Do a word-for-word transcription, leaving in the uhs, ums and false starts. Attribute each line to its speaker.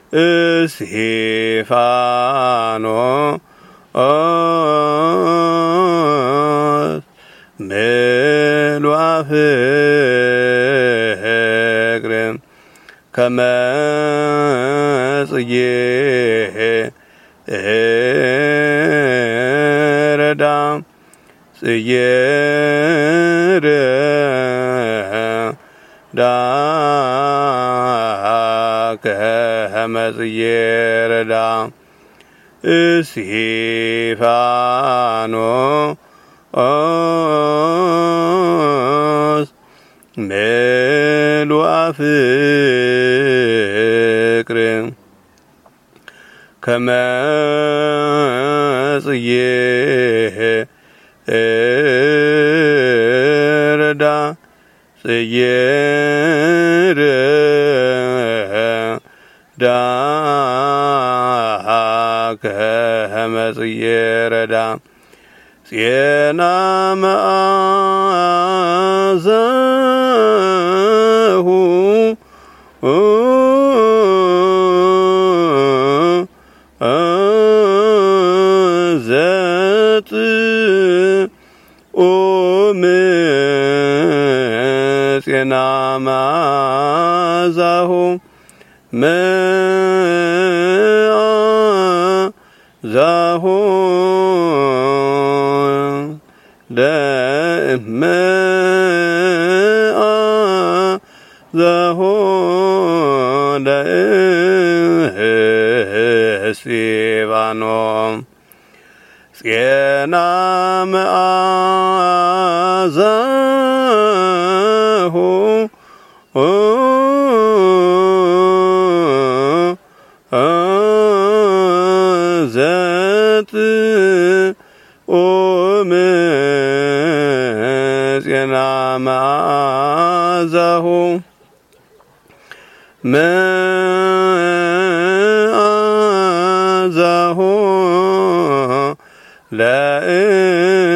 Speaker 1: እስጢፋኖስ ምሉአ ፍቅር ከመ ጽጌ ረዳ ጽጌ ረዳ ከመ ጽጌ ረዳ እስጢፋኖስ ምሉአ ፍቅር ከመ ጽጌ ረዳ ጽጌ ረዳ ከመ ጽጌ ረዳ ፄና መዓዛሁ ዘጥዑም ፄና መዓዛሁ መዓዛሁ ለመዓዛሁ ለእስጢፋኖስ ፄና መዓዛሁ ዘጥዑም ፄና መዓዛሁ መዓዛሁ ለእስጢፋኖስ